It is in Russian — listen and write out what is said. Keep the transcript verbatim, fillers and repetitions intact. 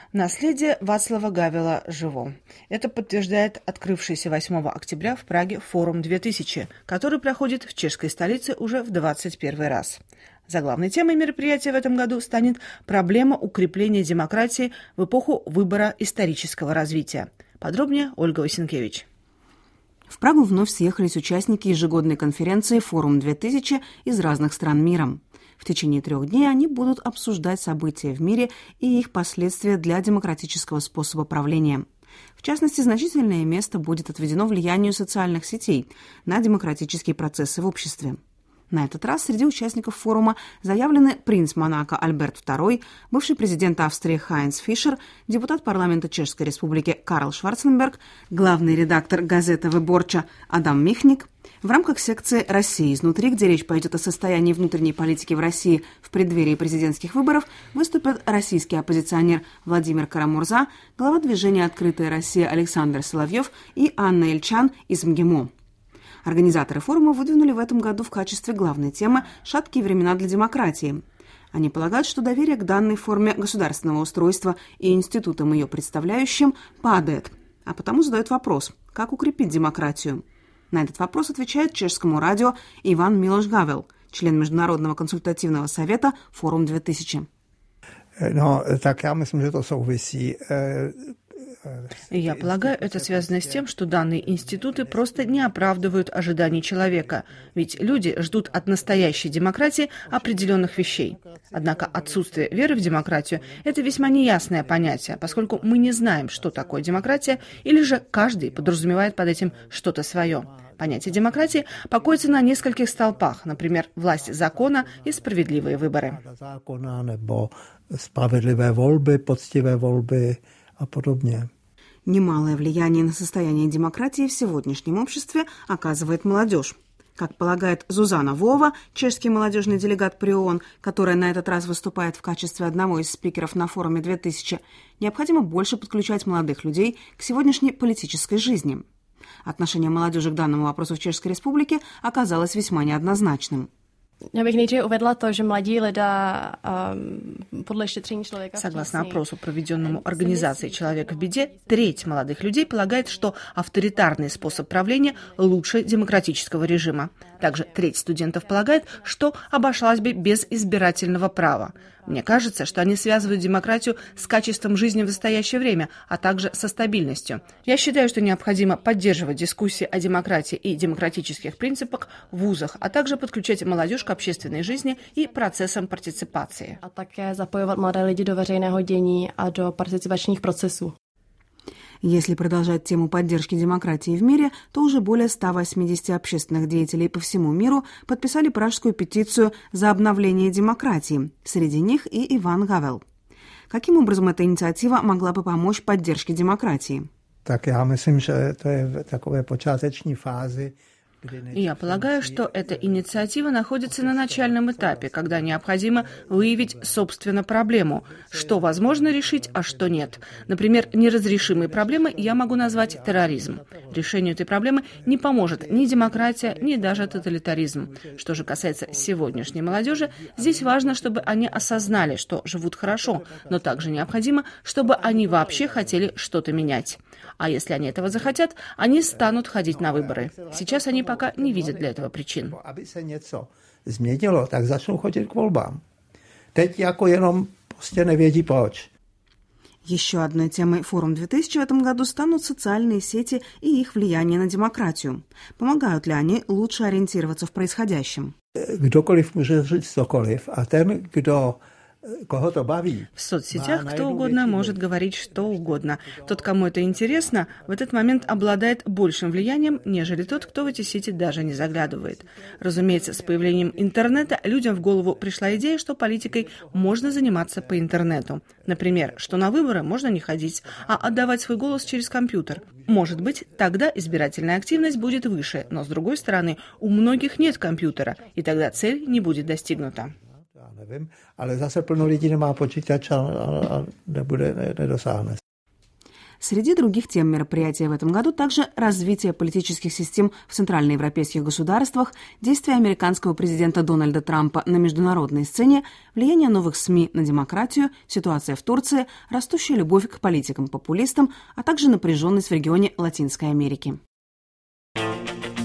Наследие Вацлава Гавела живо. Это подтверждает открывшийся восьмого октября в Праге форум две тысячи, который проходит в чешской столице уже в двадцать первый раз. Заглавной темой мероприятия в этом году станет проблема укрепления демократии в эпоху выбора исторического развития. Подробнее Ольга Осенкевич. В Прагу вновь съехались участники ежегодной конференции «Форум две тысячи» из разных стран мира. В течение трех дней они будут обсуждать события в мире и их последствия для демократического способа правления. В частности, значительное место будет отведено влиянию социальных сетей на демократические процессы в обществе. На этот раз среди участников форума заявлены принц Монако Альберт второй, бывший президент Австрии Хайнц Фишер, депутат парламента Чешской Республики Карл Шварценберг, главный редактор газеты «Выборча» Адам Михник. В рамках секции «Россия изнутри», где речь пойдет о состоянии внутренней политики в России в преддверии президентских выборов, выступят российский оппозиционер Владимир Карамурза, глава движения «Открытая Россия» Александр Соловьев и Анна Ильчан из МГИМО. Организаторы форума выдвинули в этом году в качестве главной темы «Шаткие времена для демократии». Они полагают, что доверие к данной форме государственного устройства и институтам ее представляющим падает, а потому задают вопрос, как укрепить демократию. На этот вопрос отвечает чешскому радио Иван Милош Гавел, член Международного консультативного совета «Форум две тысячи». No, tak já myslím, že to souvisí. Я полагаю, это связано с тем, что данные институты просто не оправдывают ожиданий человека, ведь люди ждут от настоящей демократии определенных вещей. Однако отсутствие веры в демократию – это весьма неясное понятие, поскольку мы не знаем, что такое демократия, или же каждый подразумевает под этим что-то свое. Понятие демократии покоится на нескольких столпах, например, власть закона и справедливые выборы. Справедливые volby, poctivé volby a podobně. Немалое влияние на состояние демократии в сегодняшнем обществе оказывает молодежь. Как полагает Зузана Вова, чешский молодежный делегат при ООН, которая на этот раз выступает в качестве одного из спикеров на форуме две тысячи, необходимо больше подключать молодых людей к сегодняшней политической жизни. Отношение молодежи к данному вопросу в Чешской Республике оказалось весьма неоднозначным. Já bych nejdříve uvedla to, že mladí lidé um, podle šetření člověka... Согласно опросу, проведенному организацией «Человек в беде», треть молодых людей полагает, что авторитарный способ правления лучше демократического режима. Также треть студентов полагает, что обошлась бы без избирательного права. Мне кажется, что они связывают демократию с качеством жизни в настоящее время, а также со стабильностью. Я считаю, что необходимо поддерживать дискуссии о демократии и демократических принципах в вузах, а также подключать молодежь к общественной жизни и процессам партиципации. A také zapojovat mladé lidi do veřejného dění a do participačních procesů. Если продолжать тему поддержки демократии в мире, то уже более ста восьмидесяти общественных деятелей по всему миру подписали пражскую петицию за обновление демократии. Среди них и Иван Гавел. Каким образом эта инициатива могла бы помочь поддержке демократии? Tak já myslím, že to je v takové počáteční fázi. Я полагаю, что эта инициатива находится на начальном этапе, когда необходимо выявить, собственно, проблему, что возможно решить, а что нет. Например, неразрешимой проблемой я могу назвать терроризм. Решению этой проблемы не поможет ни демократия, ни даже тоталитаризм. Что же касается сегодняшней молодежи, здесь важно, чтобы они осознали, что живут хорошо, но также необходимо, чтобы они вообще хотели что-то менять. А если они этого захотят, они станут ходить на выборы. Сейчас они пока не видят для этого причин. Aby se něco změnilo, tak začnou chodit k volbám. Teď jako jenom prostě nevědí proč. Еще одной темой «Форум две тысячи» в этом году станут социальные сети и их влияние на демократию. Помогают ли они лучше ориентироваться в происходящем? Kdokoliv může říct cokoliv a ten, kdo В соцсетях кто угодно может говорить что угодно. Тот, кому это интересно, в этот момент обладает большим влиянием, нежели тот, кто в эти сети даже не заглядывает. Разумеется, с появлением интернета людям в голову пришла идея, что политикой можно заниматься по интернету. Например, что на выборы можно не ходить, а отдавать свой голос через компьютер. Может быть, тогда избирательная активность будет выше, но, с другой стороны, у многих нет компьютера, и тогда цель не будет достигнута. Nevím, ale zase plno lidí nemá počítač a, a, a nebude, ne, nedosáhne. Среди других тем мероприятия в этом году также развитие политических систем в центральноевропейских государствах, действия американского президента Дональда Трампа на международной сцене, влияние новых СМИ на демократию, ситуация в Турции, растущая любовь к политикам-популистам, а также напряженность в регионе Латинской Америки.